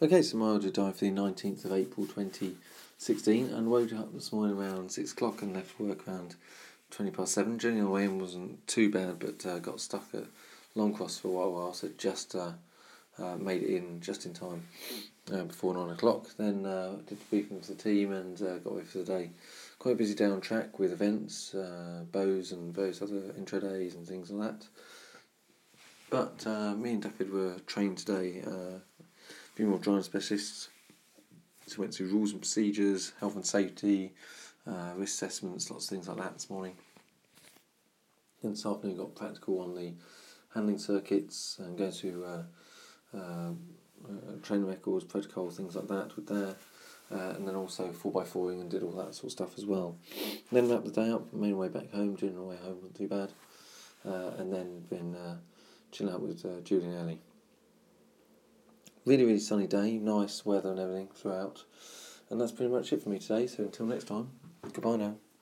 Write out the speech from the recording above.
Okay, so my audio diary for the 19th of April 2016, and woke up this morning around 6 o'clock and left work around 20 past 7. Journey on the way in wasn't too bad, but got stuck at Longcross for a while, so just made it in just in time before 9 o'clock. Then did the briefing with the team and got away for the day. Quite a busy day on track with events, bows and various other intro days and things like that. But me and David were trained today. A few more driving specialists. So went through rules and procedures, health and safety, risk assessments, lots of things like that this morning. Then this afternoon got practical on the handling circuits and going through training records, protocols, things like that with there. And then also 4x4ing and did all that sort of stuff as well. Then wrapped the day up, made my way back home, during the way home wasn't too bad. And then been chilling out with Julie and Ellie. Really, really sunny day, nice weather and everything throughout. And that's pretty much it for me today, so until next time, goodbye now.